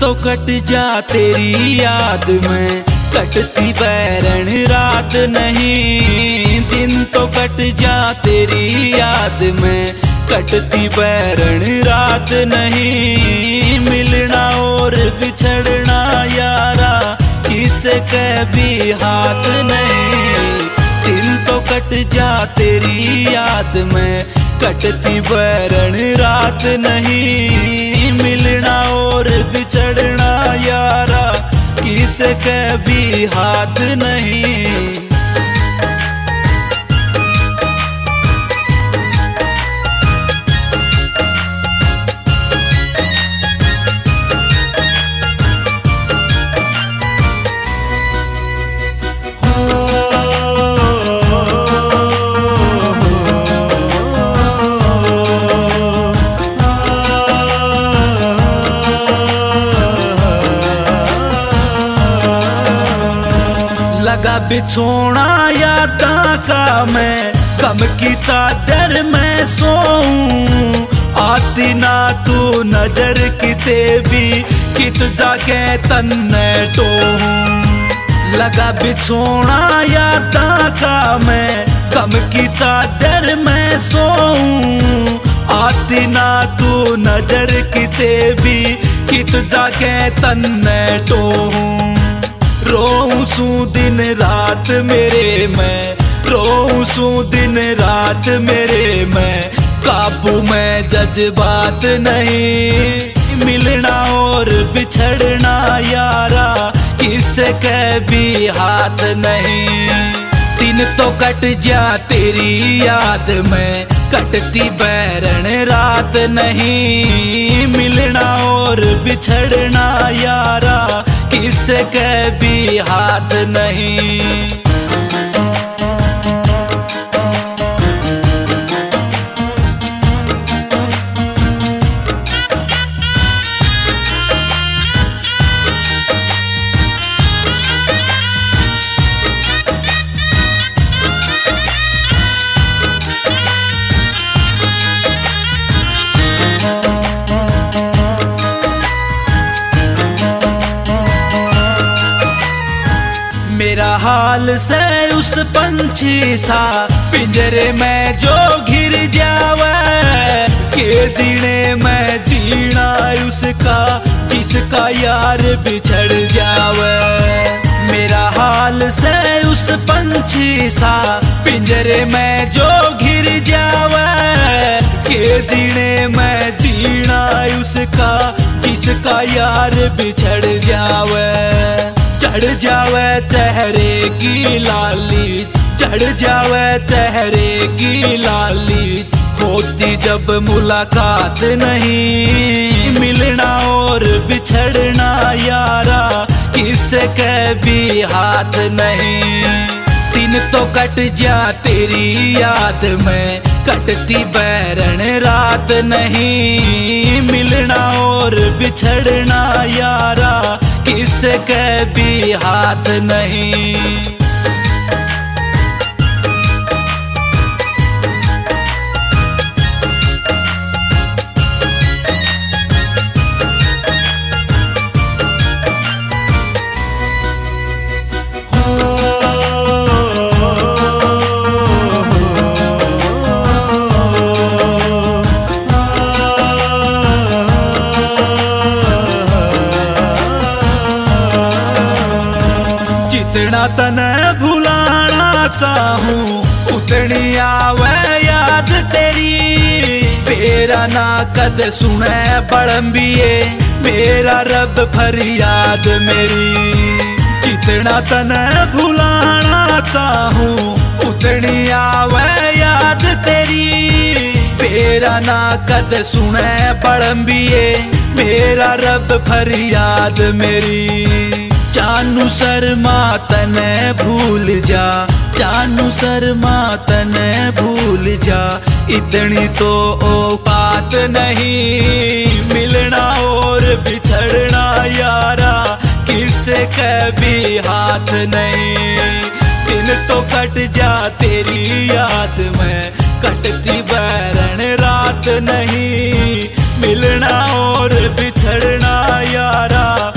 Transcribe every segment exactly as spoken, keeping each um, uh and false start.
तो कट जा तेरी याद में, कटती बैरण रात नहीं। दिन तो कट जा तेरी याद में, कटती बैरण रात नहीं। मिलना और बिछड़ना यारा किसे कभी हाथ नहीं। दिन तो कट जा तेरी याद में, कटती बैरण रात नहीं। मिलना और बिछड़ना यारा किसे कभी हाथ नहीं। लगा बिछोना यादा का मैं, गम की चादर में सोऊं। आती ना तू नजर किते भी, कित जाके तन्ने टोहूं। लगा बिछोना यादा का मैं, गम की चादर में सोऊं। आती ना तू नजर किते भी, कित जाके तन्ने टोहूं। रोऊं सू दिन रात मेरे मैं, रोऊं सू दिन रात मेरे मैं। काबू में जज्बात नहीं। मिलना और बिछड़ना यारा किसे कभी हाथ नहीं। दिन तो कट जा तेरी याद में, कटती बैरण रात नहीं। मिलना और बिछड़ना यारा किसे कभी हाथ नहीं। मेरा हाल से उस पंछी सा, पिंजरे में जो घिर जावे। के जीने में जीना उसका, जिसका यार बिछड़ जावे। मेरा हाल से उस पंछी सा, पिंजरे में जो घिर जावे। के जीने में जीना उसका, जिसका यार बिछड़ जावे। चढ़ जावे चेहरे की लाली, चढ़ जावे चेहरे की लाली। होती जब मुलाकात नहीं। मिलना और बिछड़ना यारा किसे कभी हाथ नहीं। दिन तो कट जा तेरी याद में, कटती बैरण रात नहीं। मिलना और बिछड़ना यारा किसे कभी हाथ नहीं। जितना तने भुलाना चाहूं, उतनी आवे याद तेरी। मेरा ना कद सुने बड़म्बिए, मेरा रब फरियाद मेरी। जितना तने भुलाना चाहूं, उतनी आवे याद तेरी। मेरा ना कद सुने बड़म्बिए, मेरा रब फरियाद मेरी। जानू शर्मा तने भूल जा, जानू शर्मा तने भूल जा। इतनी तो औकात नहीं। मिलना और बिछड़ना यारा किसे कभी हाथ नहीं। दिन तो कट जा तेरी याद में, कटती बैरण रात नहीं। मिलना और बिछड़ना यारा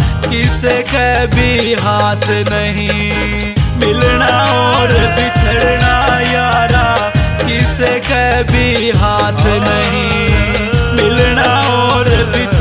हाथ नहीं। मिलना और बिछड़ना यारा किसे के भी हाथ नहीं। मिलना और